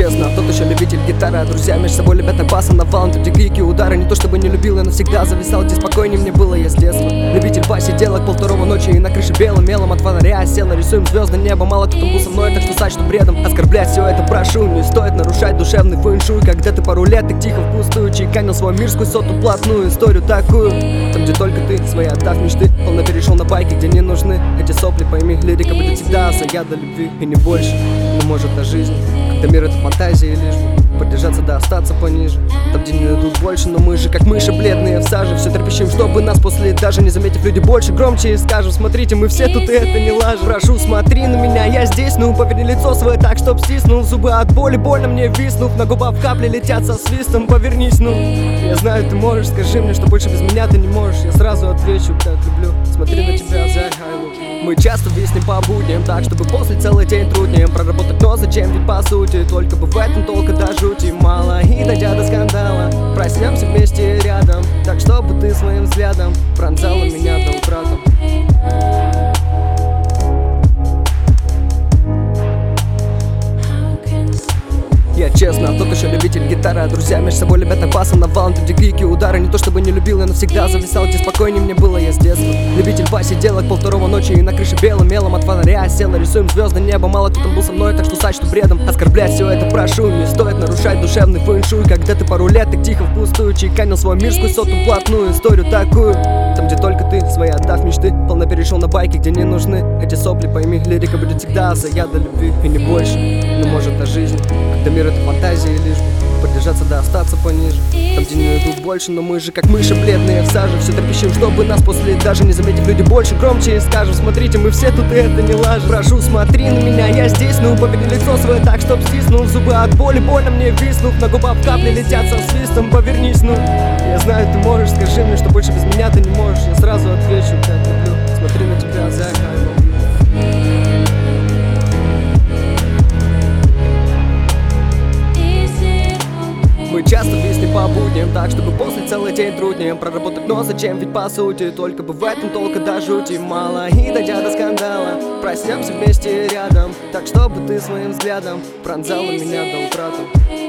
честно, тот еще любитель гитары, а друзья между собой любят на баса навалом. Тут крики, удары, не то чтобы не любил, я навсегда зависал, где спокойнее мне было я с детства. Любитель посиделок, 2:30 ночи и на крыше белым мелом от фонаря села, рисуем звезды небо, мало кто там был со мной, так что сочту бредом. Оскорблять все это прошу, не стоит нарушать душевный фэншуй, когда ты пару лет так тихо впустую чеканил свой мир сквозь соту блатную историю такую. Там, где только ты, свои отдав мечты, полно перешел на байки, где не нужны эти сопли, пойми, лирика будет всегда заяда любви и не больше. Но может та жизнь, когда мир это фантазия, лишь бы поддержаться да остаться пониже. Там, где не найдут больше, но мы же как мыши бледные в саже, все трепещем, чтобы нас после даже не заметив люди больше громче и скажем: смотрите, мы все тут и это не лажа. Прошу, смотри на меня, я здесь, ну поверни лицо свое так, чтоб стиснул зубы от боли, больно мне виснув, на губах капли летят со свистом, повернись, ну. Я знаю, ты можешь, скажи мне, что больше без меня ты не можешь. Я сразу отвечу, как люблю, смотри на тебя, мы часто виснем по будням, так чтобы после целый день труднее проработать, но зачем, ведь по сути только бы в этом толка до жути мало. И дойдя до скандала, проснемся вместе рядом, так чтобы ты своим взглядом пронзала меня до утратом. Я честно, тот еще любитель гитары, а друзья между собой любят на баса навалом. Тут где крики, удары, не то чтобы не любил, я навсегда зависал, где спокойнее мне было я с детства. Любитель посиделок, 2:30 ночи и на крыше белым мелом от фонаря села, рисуем звезды небо, мало кто там был со мной, так что сочту бредом. Оскорблять все это прошу, не стоит нарушать душевный фэншуй, когда ты пару лет так тихо впустую чеканил свой мир сквозь соту блатную историю такую. Там, где только ты, свои отдав мечты, полно перешел на байки, где не нужны эти сопли, пойми, лирика будет всегда заяда любви и не больше. Но может та жизнь, когда мир это фантазия, лишь бы поддержаться да остаться пониже. Там, где не найдут больше, но мы же как мыши бледные в саже, все трепещем, чтобы нас после даже не заметив люди больше громче и скажем: смотрите, мы все тут и это не лажа. Прошу, смотри на меня, я здесь, ну поверни лицо свое так, чтоб стиснул зубы от боли, больно мне виснув, на губах капли летят со свистом, повернись, ну. Я знаю, ты можешь, скажи мне, что больше без меня ты не можешь. Я сразу отвечу, как люблю, смотри на тебя, Мы часто виснем по будням, так чтобы после целый день труднее проработать, но зачем, ведь по сути только бы в этом толка до жути мало. И дойдя до скандала, проснемся вместе рядом, так чтобы ты своим взглядом пронзала меня до утраты.